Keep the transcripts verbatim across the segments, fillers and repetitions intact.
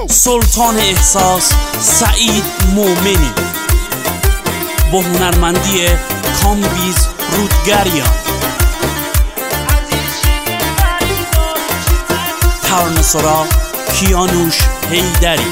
سلطان احساس سعید مومنی با هنرمندی کامبیز رودگریان، ترانه‌سرا کیانوش حیدری.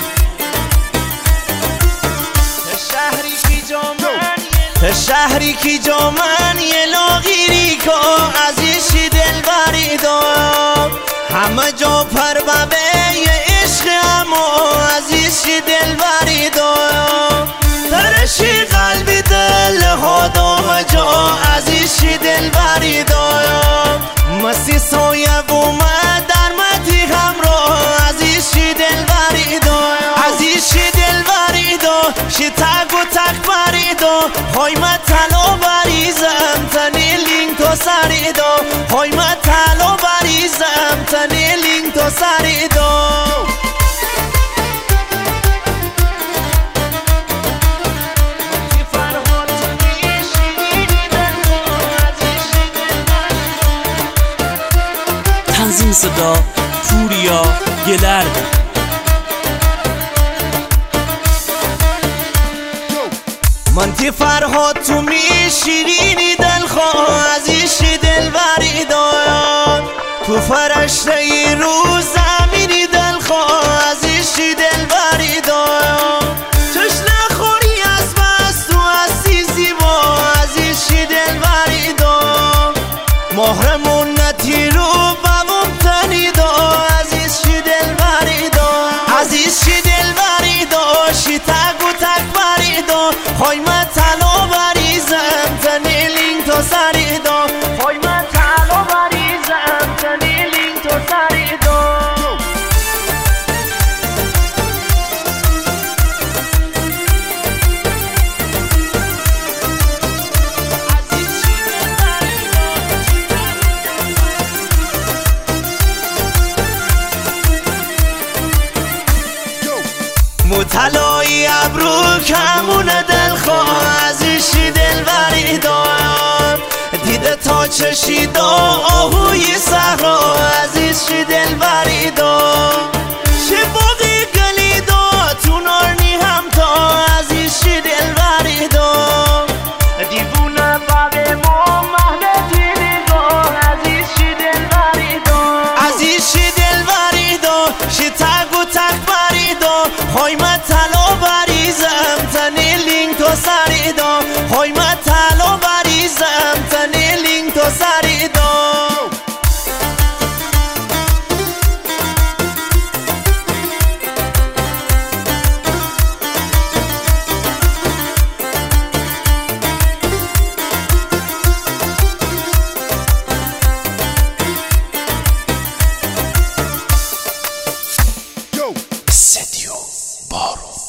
شهری کی جامن یه لاغیری که عزیزی دل بریدم، همه جا پربابه یه عشق اما عزیزی دل بریدم، ترشی قلبی دل خودم جا عزیزی دل بریدم، مسی سایه بومد در مدی همراه عزیزی دل بریدم، عزیزی دل بریدم شی تک و تک بریدم، های من تلو بریزم تنی لینگ تو سریدم، های من تلو بریزم تنی لینگ تو سریدم. تنظیم صدا پوریا گلرد. من تی فرهاد تو می شیرینی دلخواه عزیزی دل بریدم، تو فرشته ای رو زمینی دلخواه عزیزی دل بریدم، چش نخوری از بس تو عزیزی با عزیزی دل بریدم، مهر منتی رو بابم تنیدم عزیزی دل بریدم، عزیزی دل بریدم شی تک و تک بریدم، های من تلو بریزم تنی لینگ تو سریدم، های من تلو بریزم تنی لینگ تو سریدم. مطلعی ابرو کمون دلخواه عزیزی دل بریدم، دیده تا چشید آهوی صحرا عزیزی دل بریدم، چه باقی گلیدا تو نارنی هم تا عزیزی دل بریدم، دیوونه باقی ما محله دیدگاه عزیزی دل بریدم، عزیزی دل بریدم شی تک و تک بریدم، های من تلو بریزم تنی لینگ تو سریدم، های من تلو بریزم تنی لینگ تو سریدم. سدیو بارو